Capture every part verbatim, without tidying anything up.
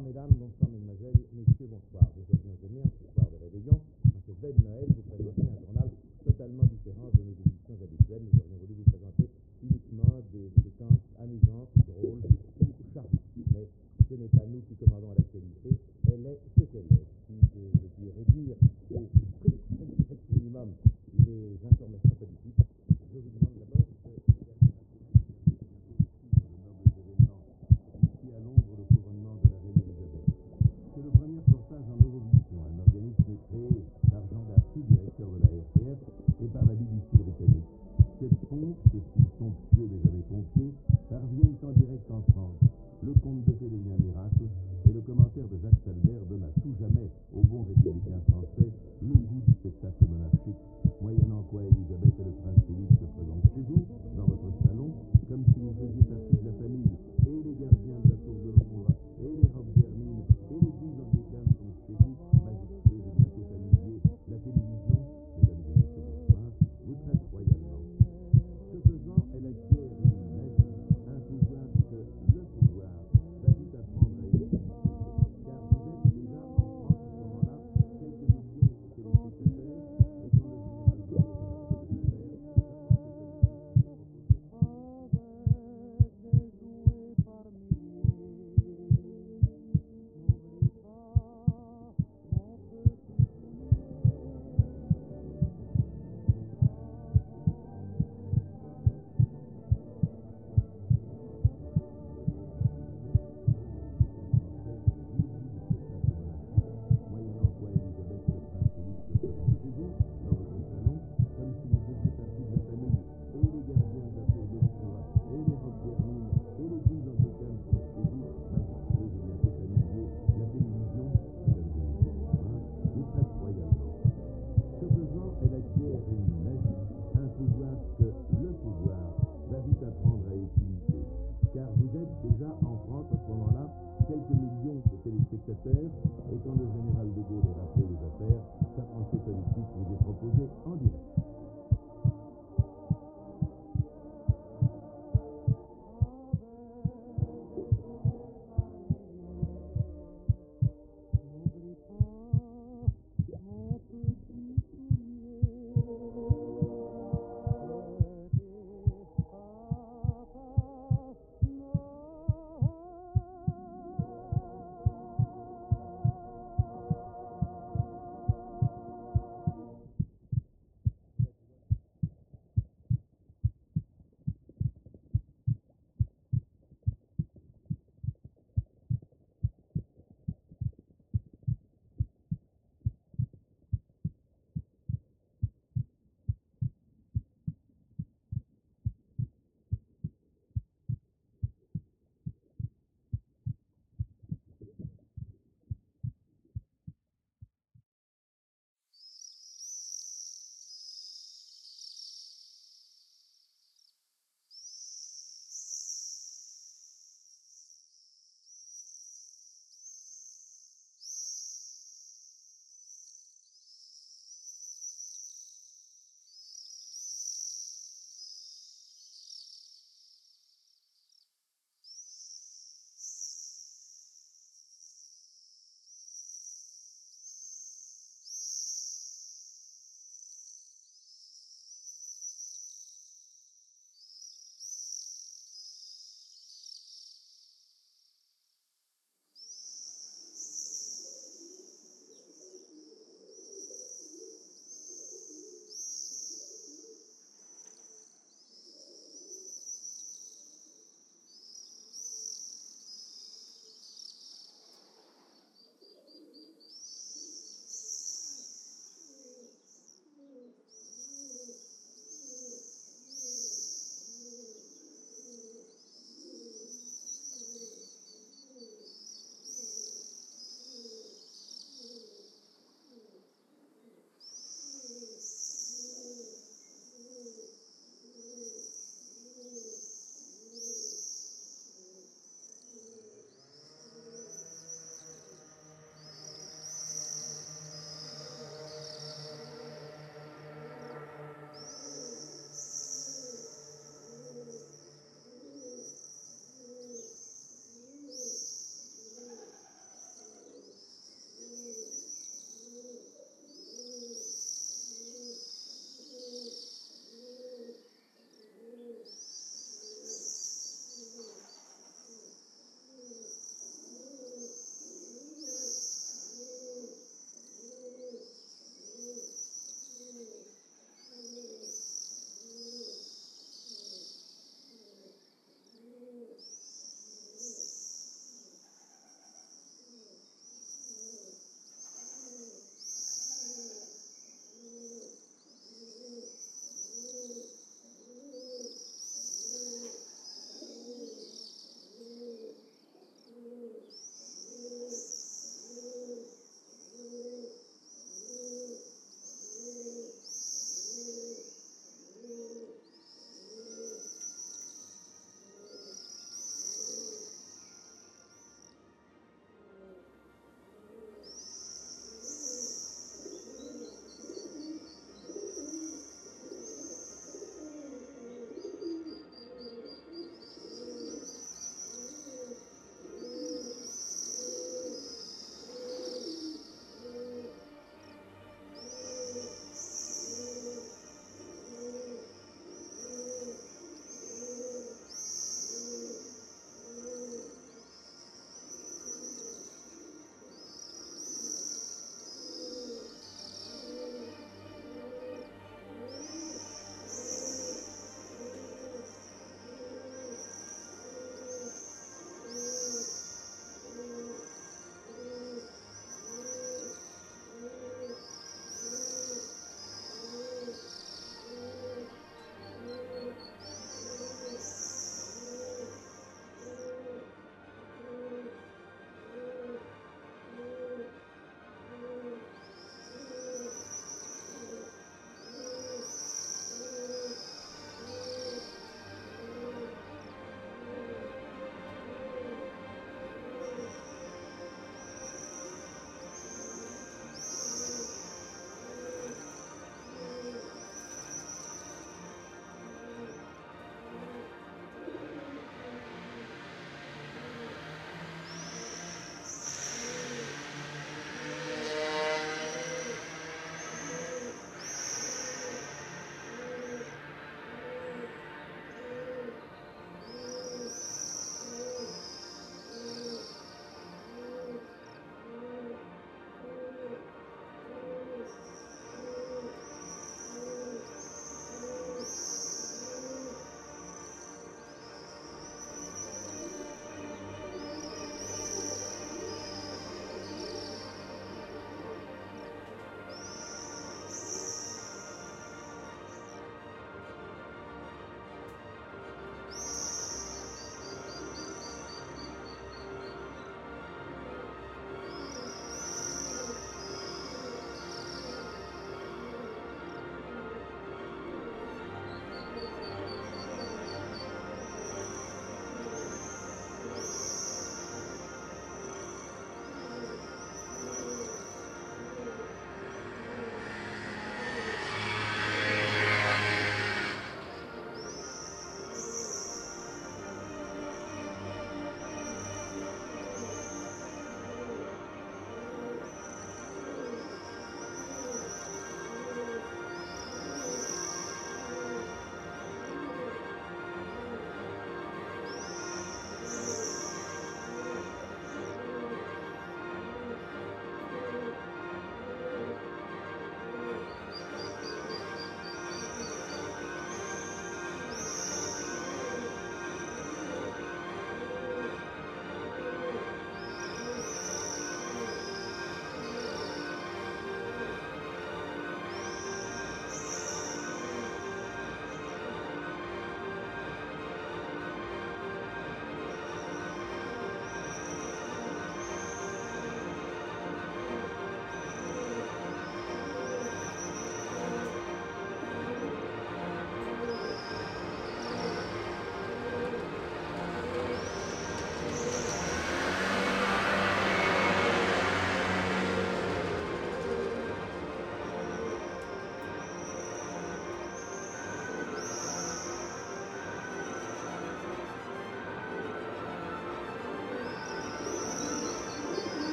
Bonsoir mesdames, bonsoir mesdemoiselles, messieurs, bonsoir. Nous aurions aimé en ce soir de réveillon, en cette veille de Noël, vous présenter un journal totalement différent de nos éditions habituelles. Nous aurions voulu vous présenter uniquement des séquences amusantes, drôles ou charmantes. Mais ce n'est pas nous qui commandons l'actualité, elle est ce qu'elle est. Si je, je puis réduire au strict, strict, strict minimum les informations politiques, je vous demande d'abord de regarder ici à Londres, le couronnement de la reine Elisabeth. C'est le premier reportage en Eurovision, un organisme créé par Jean Darcy, directeur de la R T F, et par la B B C britannique. Cette pompe, ce style somptueux mais jamais pompier, parviennent en direct en France. Le conte de fées devient un miracle, et le commentaire de Jacques Salbert donne à tout jamais au bon républicain français le goût du spectacle monarchique, moyennant quoi Elisabeth et le prince Philippe se présentent chez vous, dans votre salon, comme si vous faisiez partie de la famille, et les gardiens de la tour de Londres, et les robes d'hermine, et l'église anglicane sont chez vous, majestueuse et bientôt familier. La télévision, mesdames et messieurs, bonsoir, vous traite royalement. Ce faisant, elle acquiert une magie, un pouvoir que le pouvoir va vite apprendre à utiliser. Car vous êtes déjà en France à ce moment-là, quelques millions de téléspectateurs, et quand le général de Gaulle est rappelé de l'affaire, ça prend ses moyennant quoi Elisabeth et le prince Philippe se présentent chez vous, dans votre salon, comme si vous faisiez partie de la famille, et les gardiens de la tour de Londres, et les robes d'hermine, et l'église anglicane sont chez vous, majestueuse et bientôt familier. La télévision, mesdames et messieurs, bonsoir, vous traite royalement. Ce faisant, elle acquiert une magie, un pouvoir que le pouvoir va vite apprendre à utiliser. Car vous êtes déjà en France à ce moment-là, quelques millions de téléspectateurs, et quand le général de Gaulle est rappelé aux affaires, sa pensée politique vous est proposée en direct.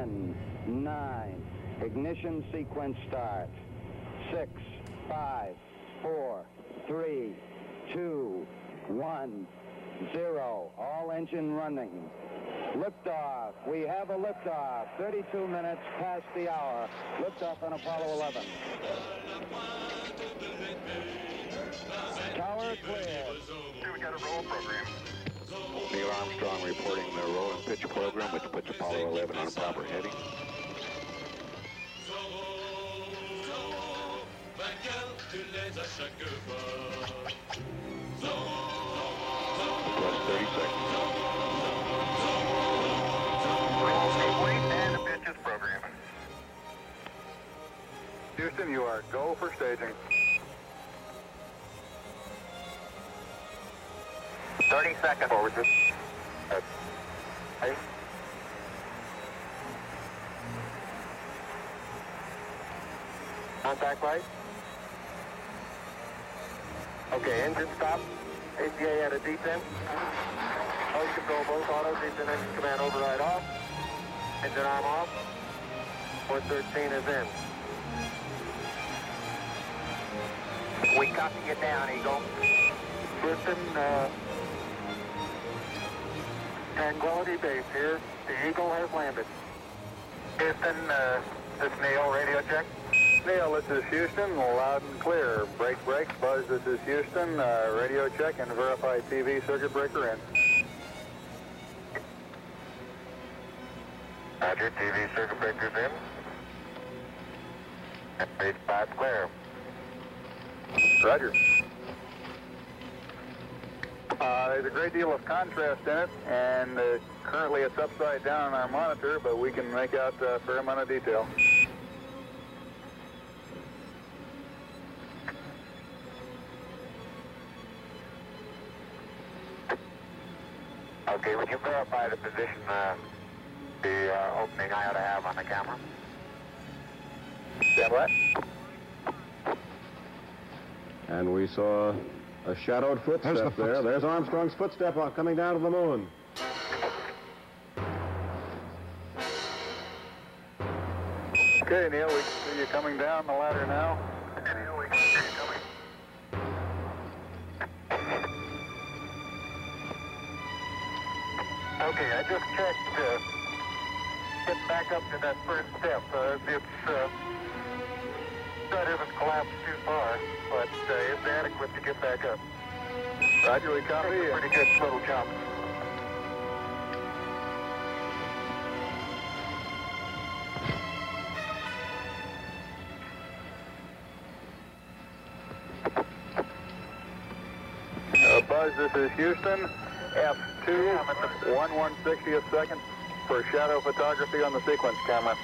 ten, nine, ignition sequence start. Six, five, four, three, two, one, zero. All engine running. Liftoff. We have a liftoff. thirty-two minutes past the hour. Liftoff on Apollo eleven. Tower clear. We got a roll program. Neil Armstrong reporting the roll and pitch program, which puts Apollo eleven on a proper heading. Plus thirty seconds. Roll's complete and the pitch is programming. Houston, you are go for staging. thirty seconds forward. Hey. Contact light. Okay, engine stop. A P A at a detent. Host control both autos. Engine engine command override off. Engine arm off. four thirteen is in. We copy you down, Eagle. Houston, uh, Tranquility Base here. The Eagle has landed. Houston, uh, this is Neil, radio check. Neil, this is Houston, loud and clear. Break, break, Buzz, this is Houston, uh, radio check and verify T V circuit breaker in. Roger, T V circuit breaker's in. And base five clear. Roger. Uh, there's a great deal of contrast in it, and uh, currently it's upside down on our monitor, but we can make out a fair amount of detail. Okay, would you verify the position, uh, the uh, opening I ought to have on the camera? Stand by. And we saw a shadowed footstep There's the there. There's Armstrong's footstep on, coming down to the moon. Okay, Neil, we can see you coming down the ladder now. Neil, we can see you coming. Okay, I just checked, uh, getting back up to that first step. Uh, it's, uh, that isn't collapsed too far, but uh, it's adequate to get back up. Roger, we copy. It's a pretty good little jump. Uh, Buzz, this is Houston. F two, one one sixtieth second for shadow photography on the sequence camera.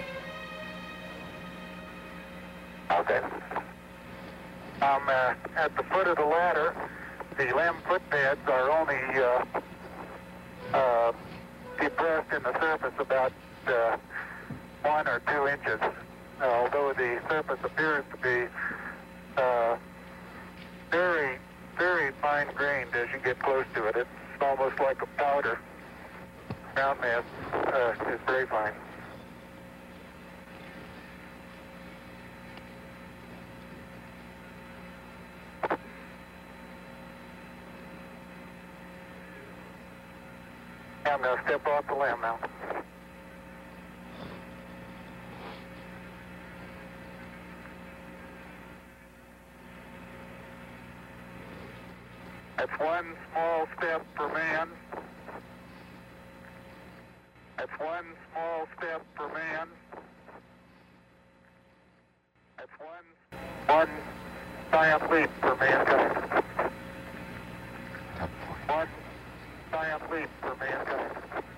Okay. Um, uh, at the foot of the ladder, the LEM footpads are only uh, uh, depressed in the surface about uh, one or two inches, uh, although the surface appears to be uh, very, very fine-grained as you get close to it. It's almost like a powder. Ground mass uh, is very fine. I'm going to step off the LEM now. That's one small step for man. That's one small step for man. That's one, one giant leap for mankind. One giant leap for mankind.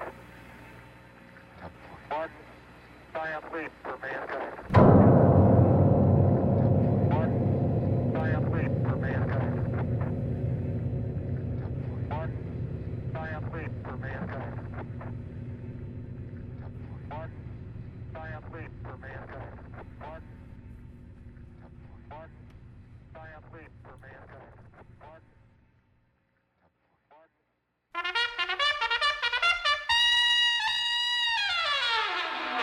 One giant leap for mankind. One giant leap for mankind. One giant leap for mankind. One giant leap for mankind. One, one giant leap for mankind. One, one.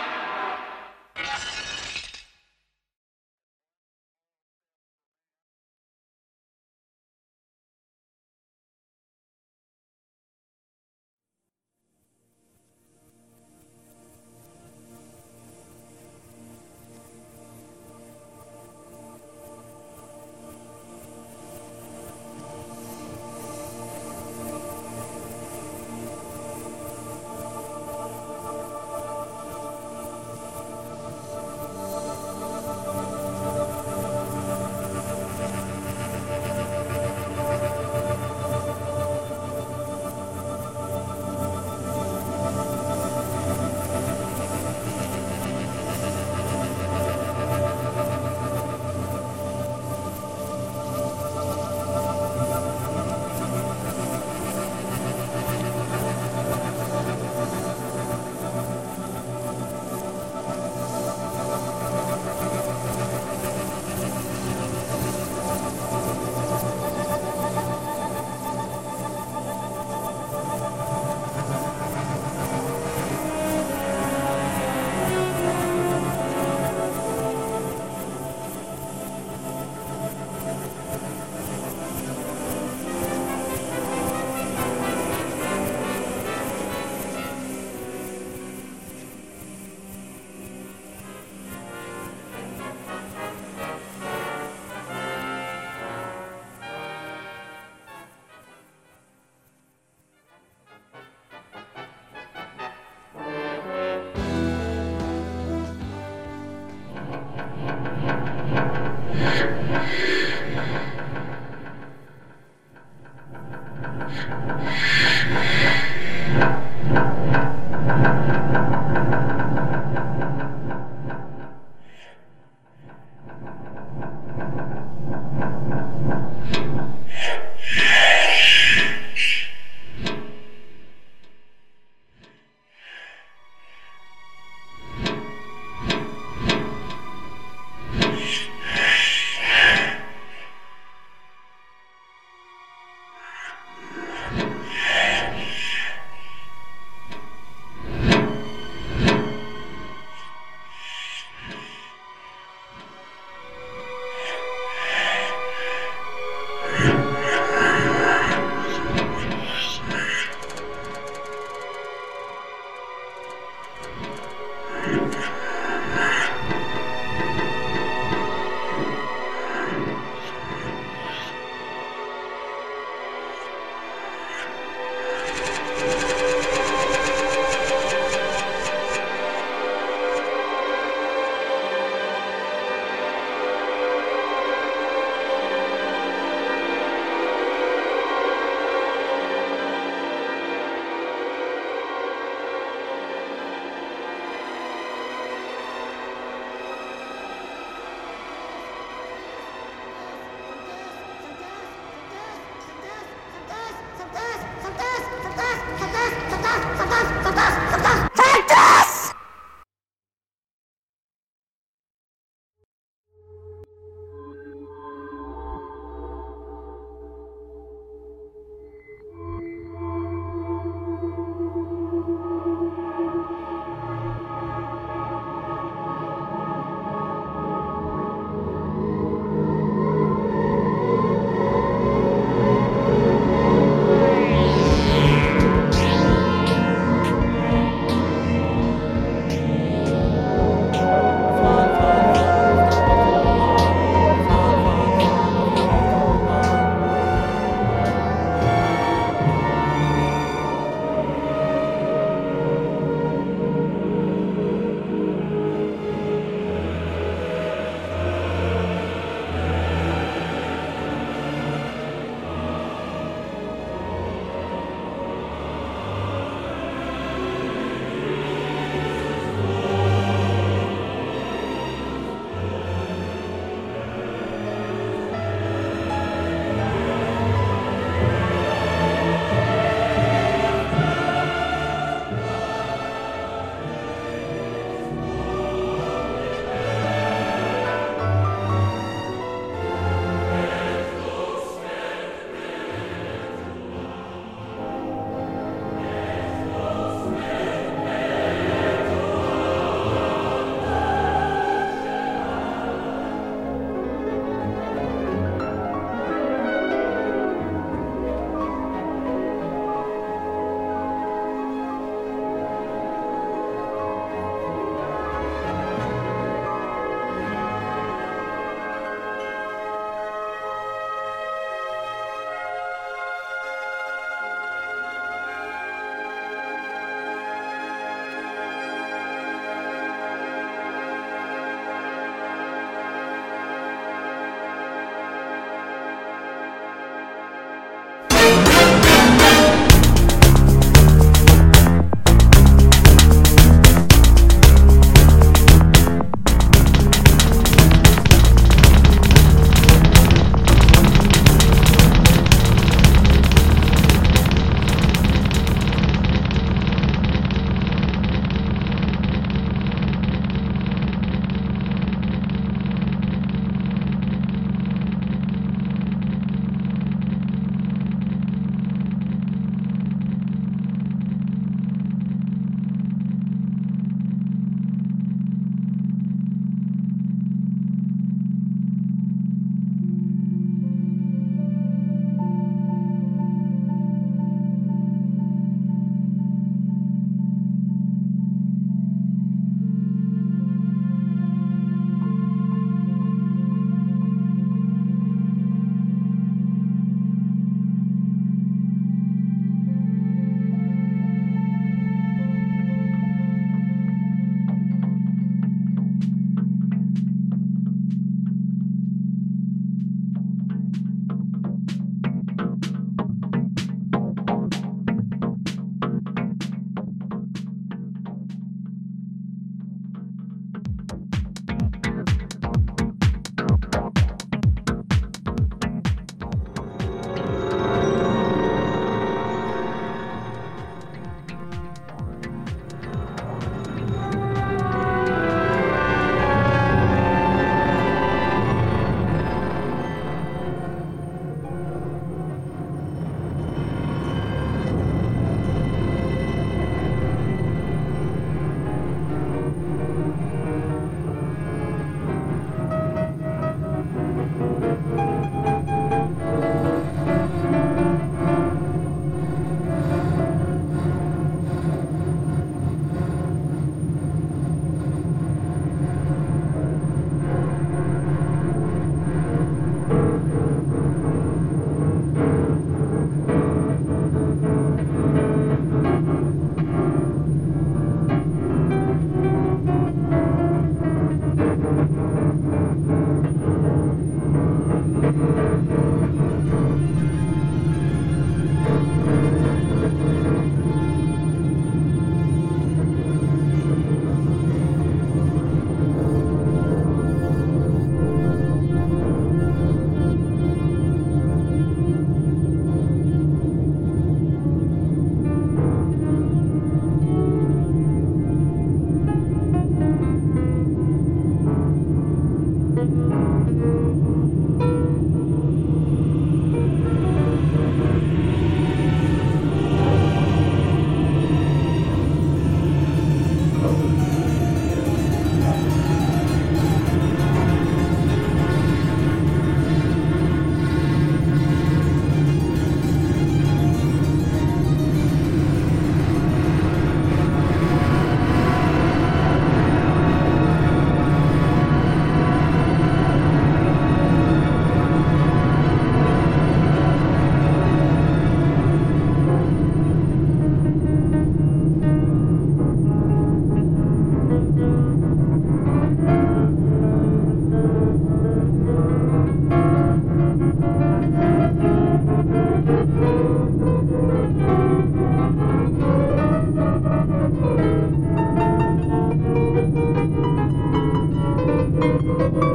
Thank you.